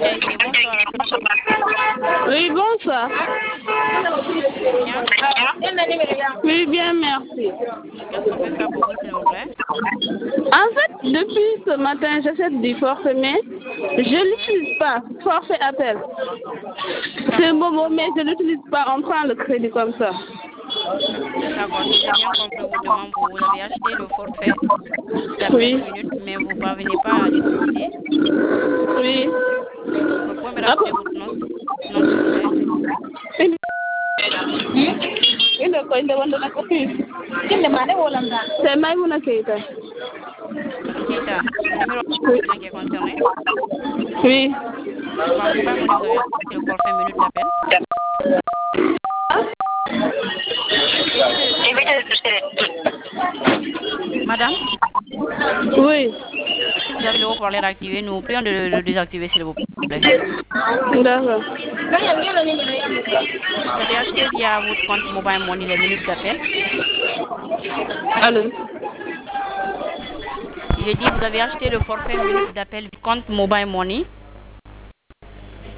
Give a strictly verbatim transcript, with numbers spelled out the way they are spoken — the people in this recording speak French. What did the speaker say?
Haïti, bonsoir. Oui, bonsoir. Bien. Oui, bien, merci. Qu'est-ce qu'on peut faire pour vous, s'il vous plaît? En fait, depuis ce matin, j'achète du forfait, mais je ne l'utilise pas. Forfait appel. C'est bon, bon, mais je ne l'utilise pas. On prend le crédit comme ça. D'accord, si j'ai bien compris votre demande, vous avez acheté le forfait d'appel Oui. minutes, mais vous ne parvenez pas à l'utiliser. Oui. Vous pouvez me rappeler votre nom, nom s'il vous plaît? C'est Maïmouna Keita. Keita, c'est le numéro Oui. qui est concerné. Oui. D'accord, vous pouvez me dire, vous avez acheté le forfait minutes d'appel? Madame, Oui. si vous avez le haut-parleur activé, nous vous prions de le désactiver, s'il vous plaît. D'accord. Vous avez acheté via votre compte Mobile Money les minutes d'appel? Allô? J'ai dit, vous avez acheté le forfait minutes d'appel du compte Mobile Money